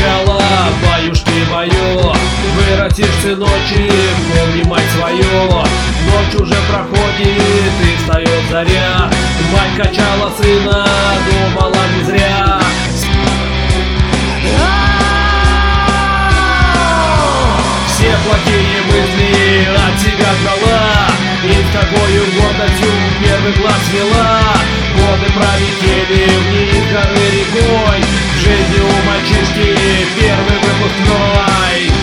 качала, баюшки баю. Вырастешь сыночек, помни мать свою. Ночь уже проходит, и встает заря. Мать качала сына, думала не зря. Все плохие мысли от себя гнала, и с такою гордостью первый глаз вела. Годы пролетели вниз горы рекой, в жизни у мальчишки первый выпускной.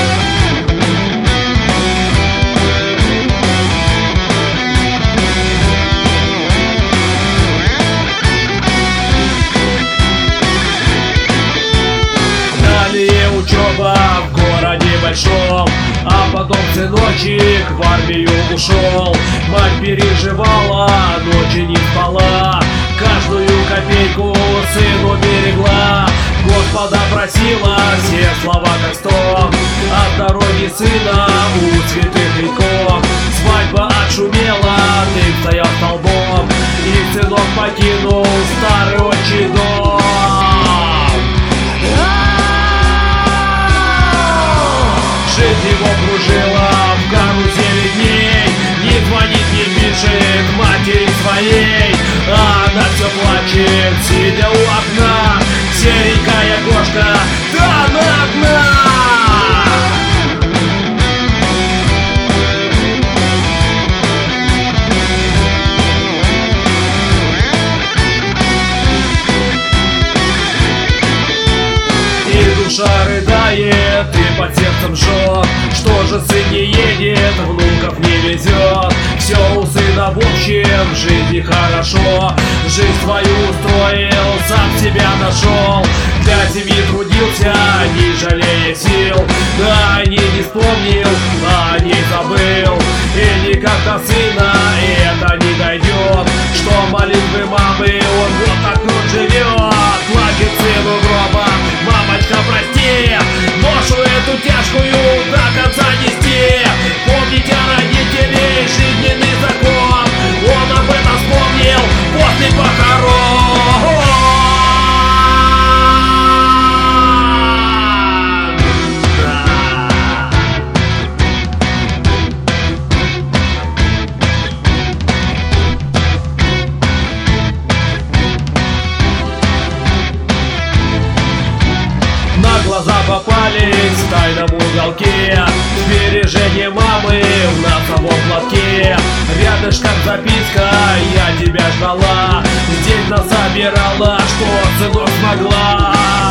Далее учеба в городе большом, а потом сыночек в армию ушел. Мать переживала, ночи не спала, каждую копейку сыну берегла. Господа просила все слова как стон, о здоровье сына у святых реков. Свадьба отшумела, дым стоял столбом, и сынок покинул старый отчий дом. Жизнь его кружила в карусели дней, не звонит, не пишет матери своей. А она все плачет, сидя у окна, серенькая кошка, да она одна. И душа рыдает, и под сердцем жжет. Что же сын не едет, внуков не везет? Все у сына в общем, в жизни хорошо. Жизнь свою устроил, сам себя нашел. Для семьи трудился, не жалея сил. Да не вспомнил, а не забыл. И никак до сына это не дойдет, что молитвы мамы он вот так вот живет. Плачет сыну гроба, мамочка, прости, ношу эту тяжкую до конца нести. Помните родителей, жизненный закон, он об этом вспомнил после похорон. На глаза попались в тайном уголке сбережения мамы в носовом платке. Рядышком записка, я тебя ждала, здесь насобирала, что сынок смогла.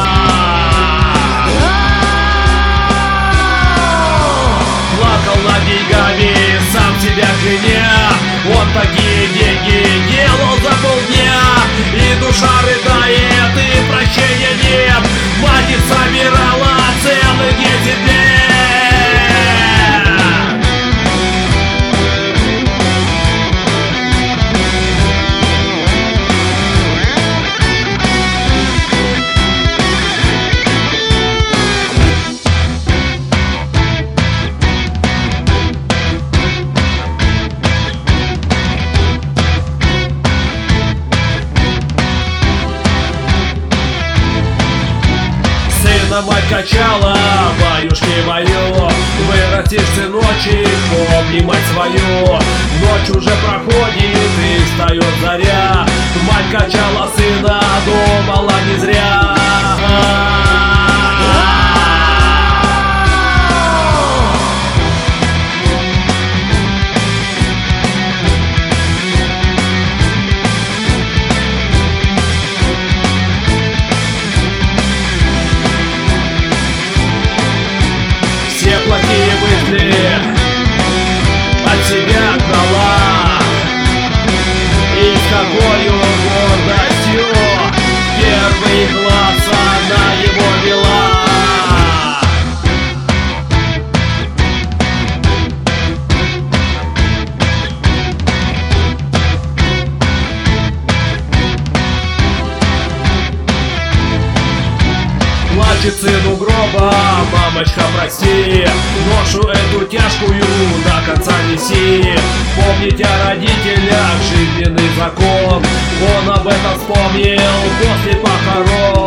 Плакал над деньгами, сам себя кляня, он такие деньги делал за полдня. И душа рыдает, и прощения нет, мать их собирала целых 10 лет. Мать качала, баюшки баю. Вырастешь сыночек, помни мать свою. Ночь уже проходит, и встает заря. Мать качала сына, думала не зря. Все плохие мысли от себя гнала, и с какою гордостью первый глаз она его вела. Плачет сын у гроба, мамочка, прости, ношу эту тяжкую до конца неси. Помните о родителях, жизненный закон, он об этом вспомнил после похорон.